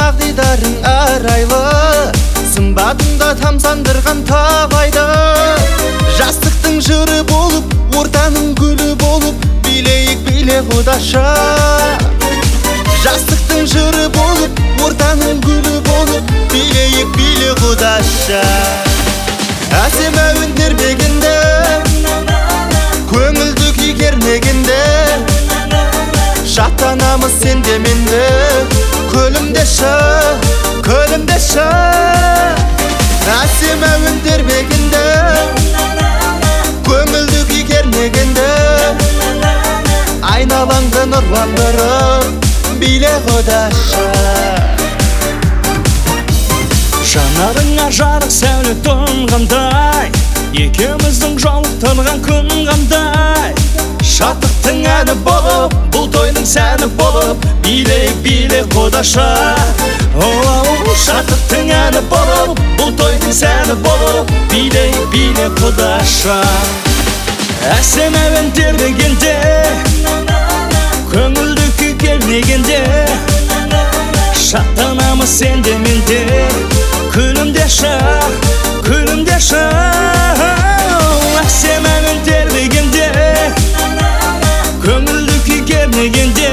ақ дидарың арайлы, сымбатыңда тамсандырған табайды. Жастықтың жыры болып, ортаның гүлі болып, билейік биле құдаша. Жастықтың жыры болып, ортаның гүлі болып, билейік биле құдаша. Әсем әуен тербегенде, көңілді күй кернегенде, шаттанамыз сенде менде, күлімдеші, күлімдеші. Әсем әуен тербегенде, көңілді күй кернегенде, айналаңды нұрландырып, биле құдаша. Жанарыңа жарық сәуле тұнғандай, екеуміздің жолықтырған күн қандай. Шаттықтың әні болып, бұл тойдың сәні болып, билейік биле құдаша. Шаттықтың әні болып, бұл тойдың сәні болып, билейік биле құдаша. Әсем әуен тербегенде, көңілді күй кернегенде, шаттанамыз сенде менде, күлімдеші, күлімдеші. Әсем әуен тербегенде, көңілді күй кернегенде,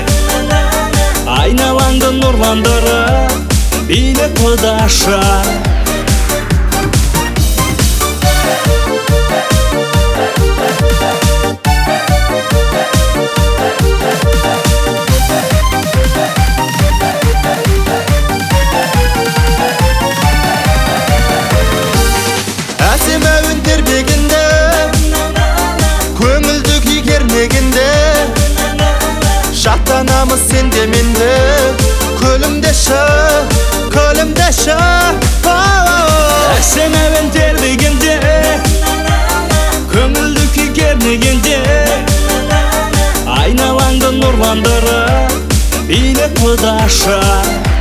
айналаңды нұрландырып, биле құдаша. Әсем әуен тербегенде, көңілді күй кернегенде, шаттанамыз сенде менде, күлімдеші, күлімдеші. Әсем әуен тербегенде, көңілді күй кернегенде, айналаңды нұрландырып, биле құдаша.